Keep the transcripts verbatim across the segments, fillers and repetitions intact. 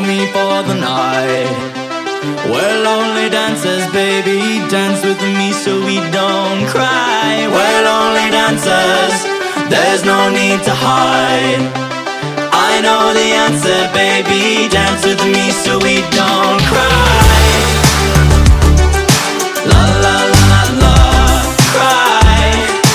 me for the night. We're lonely dancers, baby, dance with me so we don't cry. We're lonely dancers, there's no need to hide. I know the answer, baby, dance with me so we don't cry. La la la la la, cry.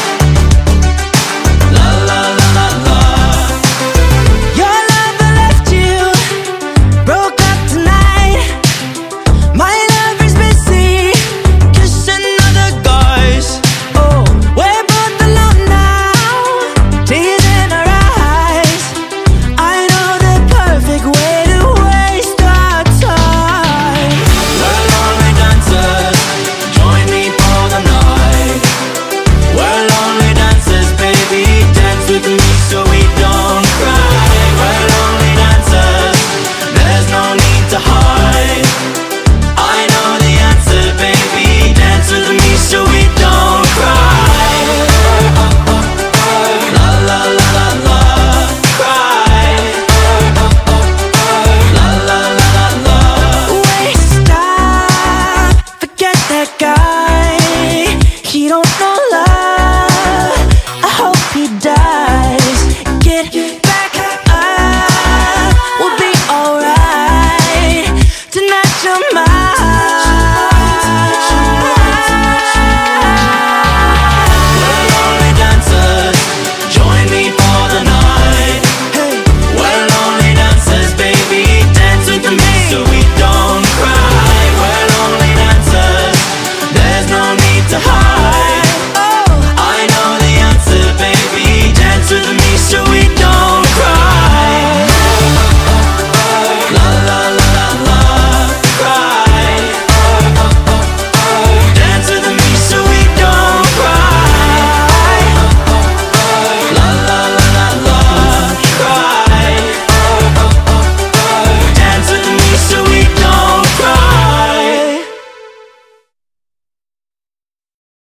La la la la la. Your lover left you, broke up tonight. My lover's busy, kissing other guys. Oh, we're both alone now, tears in our eyes. I know the perfect way to waste our time. We're lonely dancers, join me for the night. We're lonely dancers, baby, dance with me so we don't cry. We're lonely dancers, there's no need to hide. I know the answer, baby, dance with me so we don't cry. La la la la la, cry. La la la la la. Waste time, forget that guy. He don't know